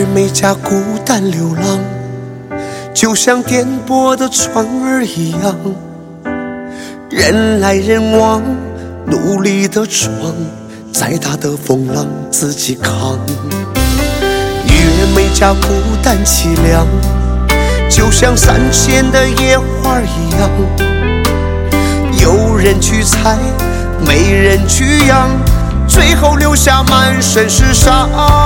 儿没家孤单流浪，就像颠簸的船儿一样，人来人往，努力的闯，再大的风浪自己扛。女人没家孤单凄凉，就像山间的野花一样，有人去采，没人去养，最后留下满身是伤。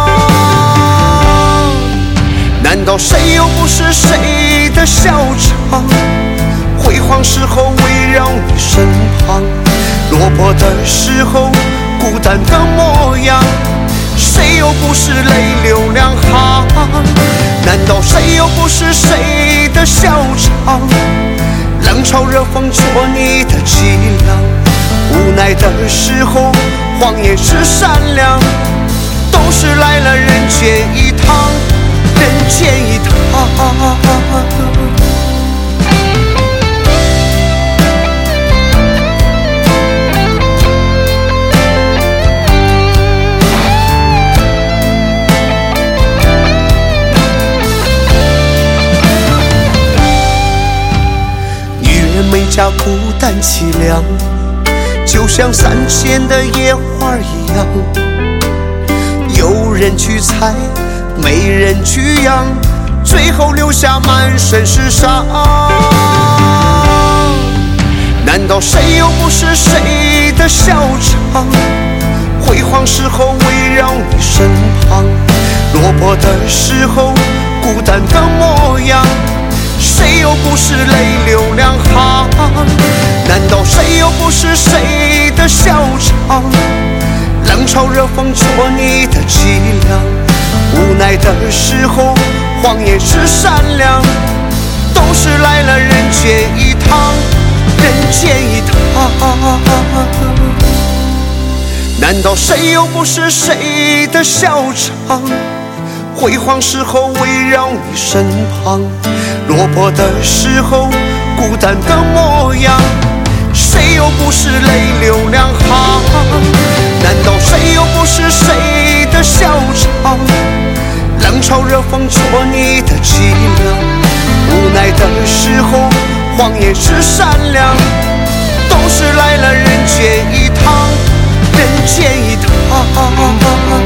难道谁又不是谁的笑场？辉煌时候围绕你身旁，落魄的时候孤单的模样，谁又不是泪流两行？难道谁又不是谁的笑场？冷嘲热讽做你的脊梁，无奈的时候谎言是善良，都是来了人间一趟，人间一趟。没家孤单凄凉，就像山间的野花一样，有人去采，没人去养，最后留下满身是伤。难道谁又不是谁的笑场？辉煌时候围绕你身旁，落魄的时候孤单的模样，谁又不是泪流两行？难道谁又不是谁的笑场？冷嘲热讽做你的脊梁，无奈的时候谎言是善良，都是来了人间一趟，人间一趟。难道谁又不是谁的笑场？辉煌时候围绕你身旁，落魄的时候孤单的模样，谁又不是泪流两行？难道谁又不是谁的笑场？冷嘲热讽做你的脊梁，无奈的时候谎言是善良，都是来了人间一趟，人间一趟。